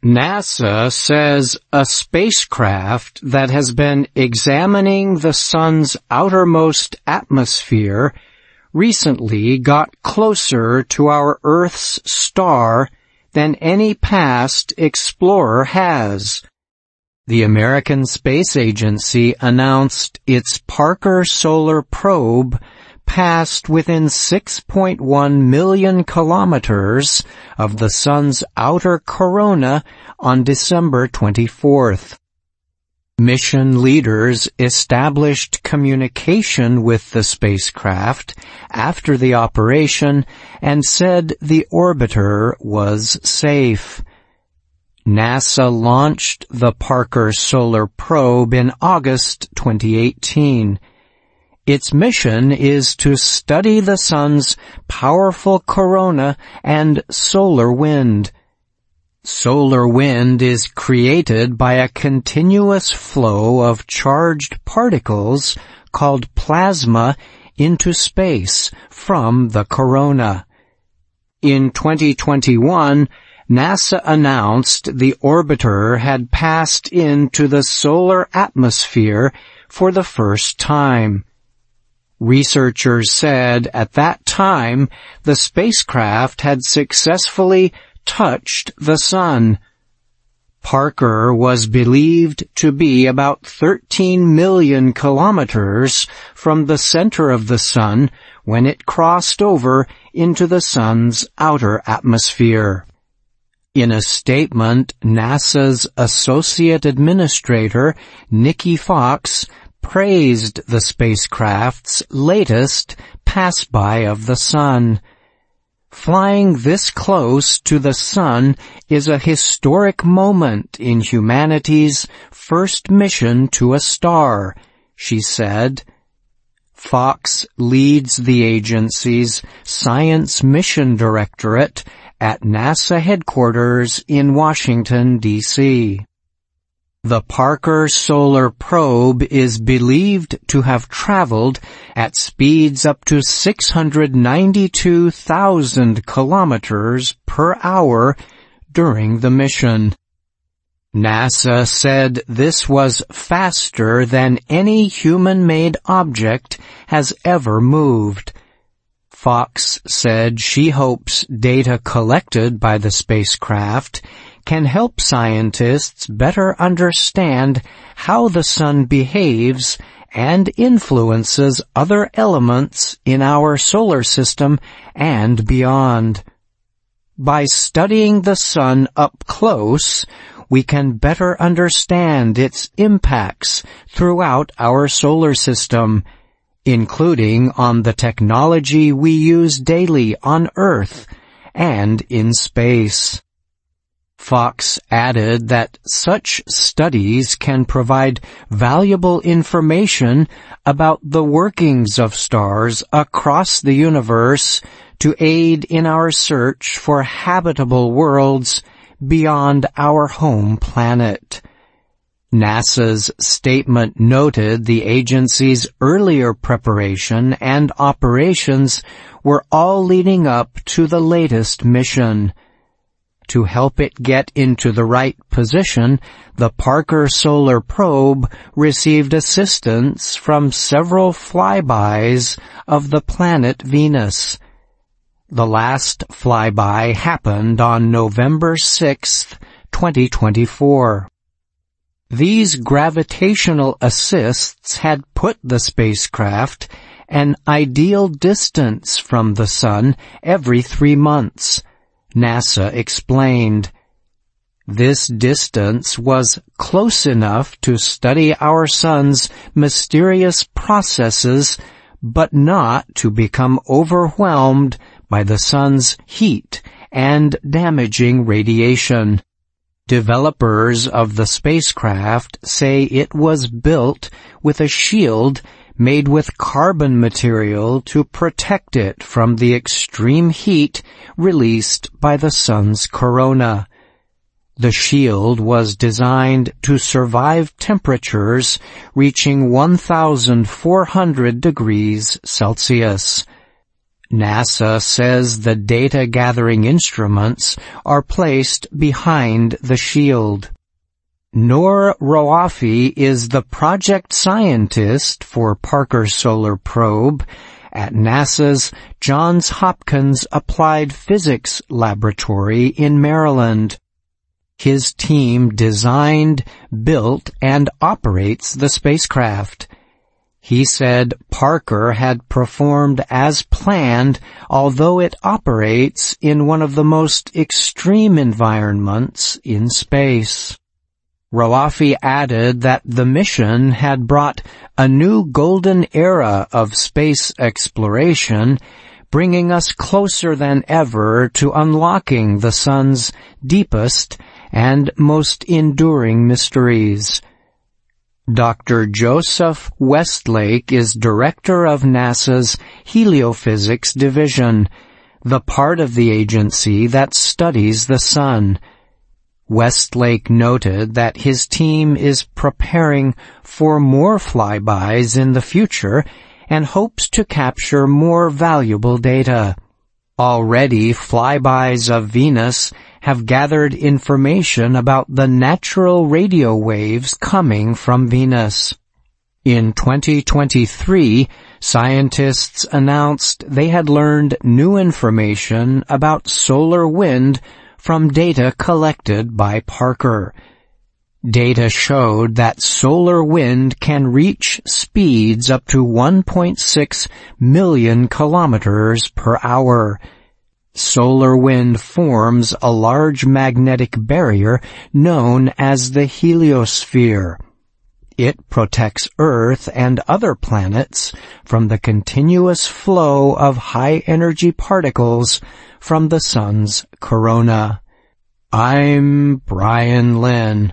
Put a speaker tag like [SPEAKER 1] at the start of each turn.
[SPEAKER 1] NASA says a spacecraft that has been examining the sun's outermost atmosphere recently got closer to our Earth's star than any past explorer has. The American Space Agency announced its Parker Solar Probe passed within 6.1 million kilometers of the sun's outer corona on December 24th. Mission leaders established communication with the spacecraft after the operation and said the orbiter was safe. NASA launched the Parker Solar Probe in August 2018. Its mission is to study the sun's powerful corona and solar wind. Solar wind is created by a continuous flow of charged particles called plasma into space from the corona. In 2021, NASA announced the orbiter had passed into the solar atmosphere for the first time. Researchers said at that time the spacecraft had successfully touched the sun. Parker was believed to be about 13 million kilometers from the center of the sun when it crossed over into the sun's outer atmosphere. In a statement, NASA's Associate Administrator, Nikki Fox, praised the spacecraft's latest pass-by of the sun. Flying this close to the sun is a historic moment in humanity's first mission to a star, she said. Fox leads the agency's Science Mission Directorate at NASA headquarters in Washington, D.C. The Parker Solar Probe is believed to have traveled at speeds up to 692,000 kilometers per hour during the mission. NASA said this was faster than any human-made object has ever moved. Fox said she hopes data collected by the spacecraft can help scientists better understand how the sun behaves and influences other elements in our solar system and beyond. By studying the sun up close, we can better understand its impacts throughout our solar system, including on the technology we use daily on Earth and in space. Fox added that such studies can provide valuable information about the workings of stars across the universe to aid in our search for habitable worlds beyond our home planet. NASA's statement noted the agency's earlier preparation and operations were all leading up to the latest mission. To help it get into the right position, the Parker Solar Probe received assistance from several flybys of the planet Venus. The last flyby happened on November 6, 2024. These gravitational assists had put the spacecraft an ideal distance from the sun every 3 months, NASA explained. This distance was close enough to study our sun's mysterious processes, but not to become overwhelmed by the sun's heat and damaging radiation. Developers of the spacecraft say it was built with a shield made with carbon material to protect it from the extreme heat released by the sun's corona. The shield was designed to survive temperatures reaching 1,400 degrees Celsius. NASA says the data-gathering instruments are placed behind the shield. Noor Roafi is the project scientist for Parker Solar Probe at NASA's Johns Hopkins Applied Physics Laboratory in Maryland. His team designed, built, and operates the spacecraft. He said Parker had performed as planned, although it operates in one of the most extreme environments in space. Roafi added that the mission had brought a new golden era of space exploration, bringing us closer than ever to unlocking the sun's deepest and most enduring mysteries. Dr. Joseph Westlake is director of NASA's Heliophysics Division, the part of the agency that studies the sun. Westlake noted that his team is preparing for more flybys in the future and hopes to capture more valuable data. Already, flybys of Venus have gathered information about the natural radio waves coming from Venus. In 2023, scientists announced they had learned new information about solar wind from data collected by Parker. Data showed that solar wind can reach speeds up to 1.6 million kilometers per hour. Solar wind forms a large magnetic barrier known as the heliosphere. It protects Earth and other planets from the continuous flow of high-energy particles from the sun's corona. I'm Brian Lynn.